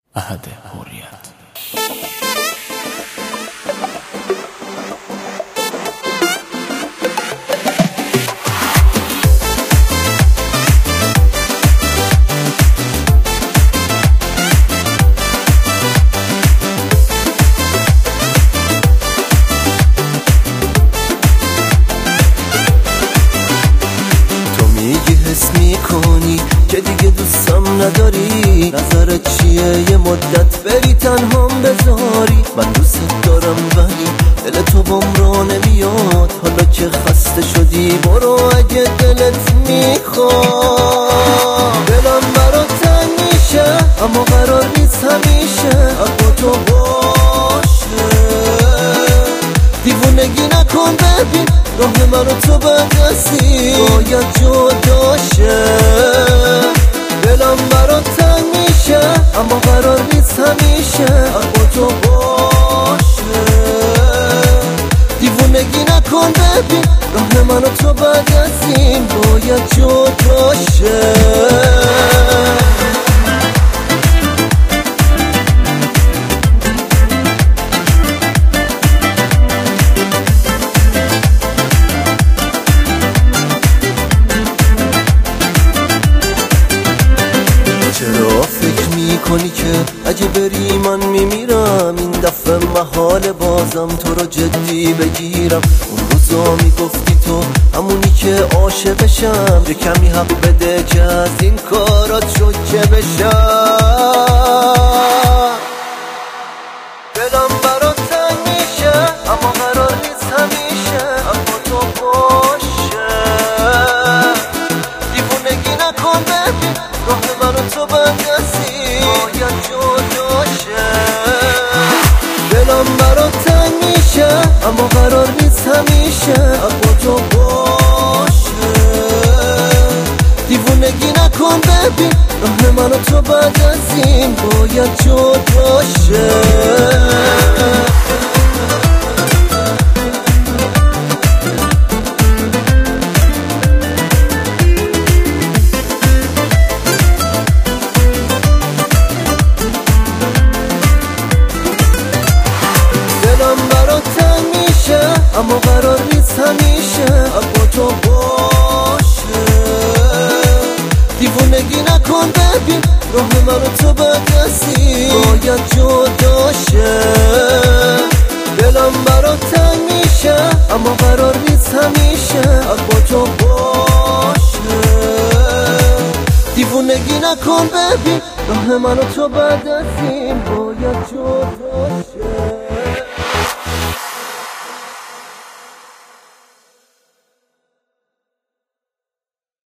احد حریت. حس میکنی که دیگه دوستم نداری، نظرت چیه یه مدت بری تنهام بذاری؟ من دوست دارم ولی دل تو بام را نمیاد، حالا که خسته شدی برو اگه دلت میخواد. دلم برات تنگ میشه اما قرار نیست همیشه اما تو باشه. دیوونگی نکن ببین راه منو تو بردستی باید جدا شه. دلم برات تنگ میشه اما قرار نیست همیشه اما تو باشه. دیوونگی نکن ببین راه منو تو بردستی باید جدا شه. چرا فکر میکنی که اگه بری من میمیرم؟ این دفعه محال بازم تو رو جدی بگیرم. اون روزا میگفتی تو همونی که عاشقشم، یه کمی حق بده که از این کارات شوکه بشم. دلم برات تنگ میشه اما قرار نیست همیشه اما تو باشه. دیوونگی نکن ببین راه منو تو بردستی باید جدا شه. دلم برات تنگ میشه اما قرار نیست همیشه اما تو باشه. دیوونگی نکن ببین راه منو تو بردستی باید جدا شه. اما قرار نیست همیشه اما تو باشه. دیوونگی نکن ببین راه منو تو بردستی باید جدا شه. دلم برات تنگ میشه اما قرار نیست همیشه اما تو باشه. دیوونگی نکن ببین راه منو تو بردستی باید جدا